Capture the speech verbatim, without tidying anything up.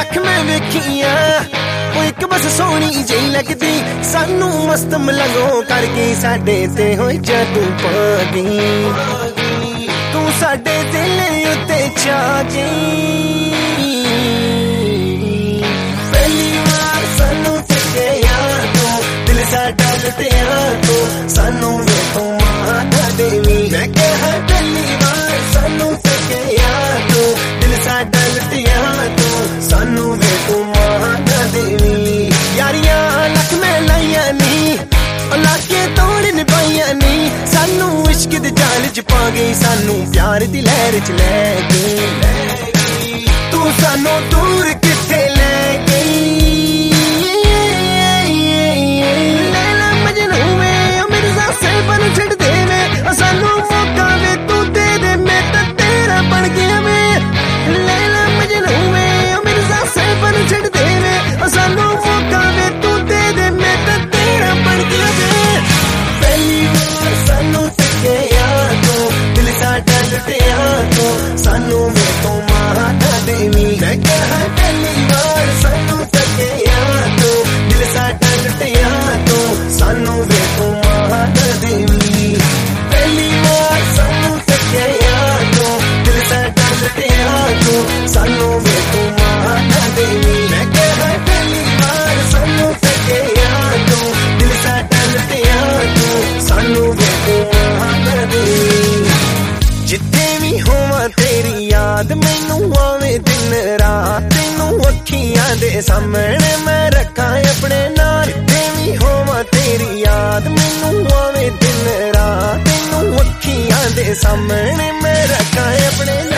लख मैं वेखिया एक बस सोहनी जी लगदी सानू मस्त मलंगो करके साडे ते होई जादू पा गई तू साडे दिल उत्ते छा गई पहली बार सानू तके यार तू दिल साडा लुटिया तू सानू वे तू माता देवी मैं कहा पहली बार सानू तके यार तू दिल साडा लुटिया तू सानू वे तू माता देवी यारियां लख मैं लाइया नी लाके तोड़ निभाइया नी सानू इश्क दे जाल च पा गई सानू प्यार दी लहर च ले गई तू सानू दूर किथे ले गई लैला मजनू में मिर्जा सैफ नू छड़ दे वे सानू मौका वे तू दे दे मैं तां तेरा बन गया मैं लैला मजनू में मिर्जा सैफ नू छड़ दे वे सानू मौका वे तू दे दे मैं तां तेरा बन गया मैं पहली बार सानू तके यार तू दिल साडा लुटिया तू सानू वे तू माता देवी मैं कहा पहली बार सानू तके यार तू दिल साडा लुटिया तू सानू वे तू माता देवी पहली बार सानू तके यार तू दिल साडा लुटिया तू सानू वे तू माता देवी मैं कहा पहली बार सानू तके यार तू दिल साडा लुटिया तू सानू वे तू माता देवी जिथे भी होवां तेरी याद मैनू आवे दिन रात तैनू अखियां दे सामने मैं रखा अपने नाल जिथे भी होवां तेरी याद मैनू आवे दिन रात तैनू अखियां दे सामने मैं रखा अपने